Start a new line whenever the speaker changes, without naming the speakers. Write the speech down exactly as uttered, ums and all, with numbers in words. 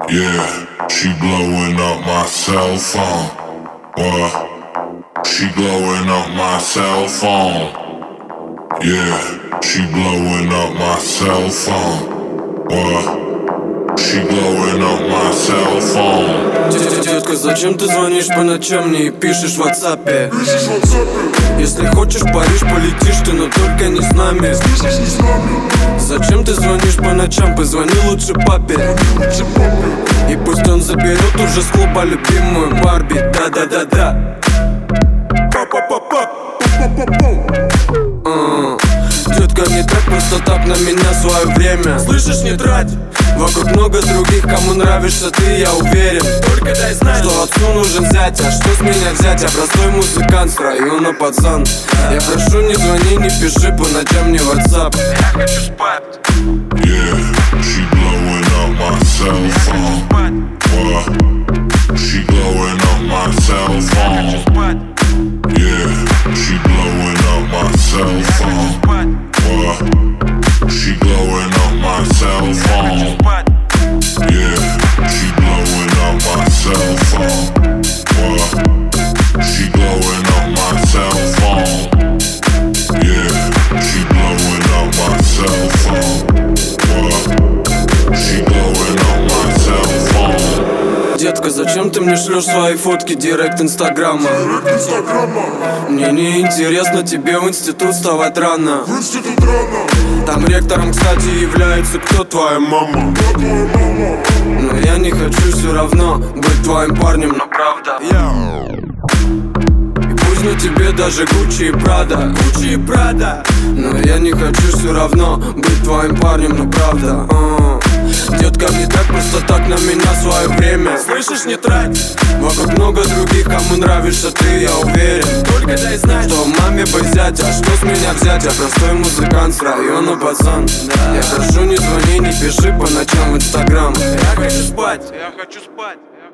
Yeah, she blowing up my cell phone. What? She blowing up my cell phone. Yeah, she blowing up my cell phone. What? She blowing up my cell phone.
Детка, зачем ты звонишь по ночам мне и пишешь в WhatsApp? Если хочешь в Париж, полетишь ты, но только не с нами. Зачем ты звонишь по ночам? Позвони лучше папе. И пусть он заберет уже с клуба любимую Барби. Да-да-да-да. Детка, не так просто так на меня свое время. Слышишь, не трать. Вокруг много других, кому нравишься ты, я уверен. Только дай знать, что отцу нужен зять. А что с меня взять? Я простой музыкант с района, пацан. Я прошу, не звони, не пиши по ночам мне в WhatsApp. Я хочу спать.
Yeah, she blowing up my cell phone. What? She blowing up my cell phone. Yeah, she blowing up my cell phone. What? She blowing up my cell phone. Yeah, she blowing up my cell phone. What? She blowing up my cell phone. Yeah, she blowing up my cell phone. What? She blowing up my cell phone.
Детка, зачем ты мне шлешь свои фотки директ инстаграма? Мне не интересно тебе в институт вставать рано. Там ректором, кстати, является кто? Твоя мама. Но я не хочу все равно быть твоим парнем, но правда. И пусть на тебе даже Гуччи и Прада, Гуччи и Прада. Но я не хочу все равно быть твоим парнем, но правда. uh. Детка, не так просто так на меня свое время. Слышишь, не трать. Вокруг много других, кому нравишься ты, я уверен. Только дай знать, что маме бы зять. А что с меня взять? Я простой музыкант с района, пацан. Я прошу, не звони, не пиши по ночам в Инстаграм. Я хочу спать.
Я хочу спать.